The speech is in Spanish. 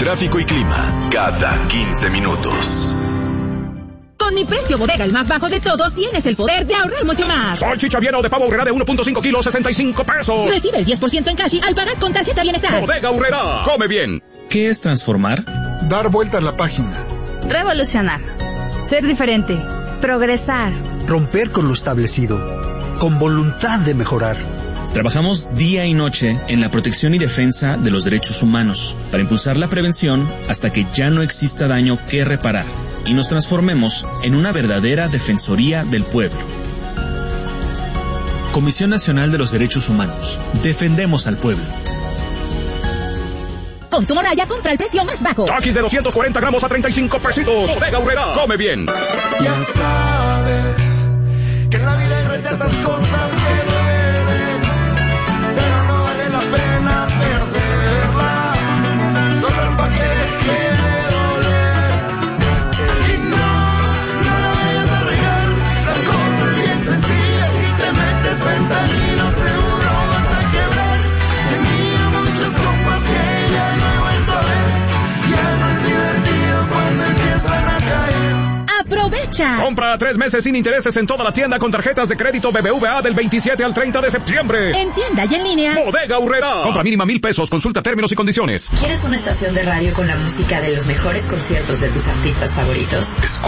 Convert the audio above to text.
tráfico y clima cada 15 minutos. Con mi precio bodega, el más bajo de todos, tienes el poder de ahorrar mucho más. Salchicha Viena o de pavo Aurrera de 1.5 kilos, 65 pesos. Recibe el 10% en cash al pagar con tarjeta Bienestar. Bodega Aurrera, come bien. ¿Qué es transformar? Dar vuelta a la página. Revolucionar. Ser diferente. Progresar. Romper con lo establecido. Con voluntad de mejorar. Trabajamos día y noche en la protección y defensa de los derechos humanos para impulsar la prevención hasta que ya no exista daño que reparar y nos transformemos en una verdadera defensoría del pueblo. Comisión Nacional de los Derechos Humanos. Defendemos al pueblo. Con tu morralla compra el precio más bajo. Takis de 240 gramos a 35 pesitos. Bodega Aurrera, come bien. Ya sabes que en la vida hay recetas cosas que duelen, pero no vale la pena perderla, solo el pa' que deje de doler. Y no la vayas a regar, la cosa es bien sencilla, si te metes fentanilo seguro vas a quebrar. Tenía muchos compas que ya no he vuelto a ver, ya no es divertido cuando empiezan a caer. ¡Aprovecha! Compra 3 meses sin intereses en toda la tienda con tarjetas de crédito BBVA del 27 al 30 de septiembre. En tienda y en línea. Bodega Aurrera. Compra mínima 1,000 pesos. Consulta términos y condiciones. ¿Quieres una estación de radio con la música de los mejores conciertos de tus artistas favoritos?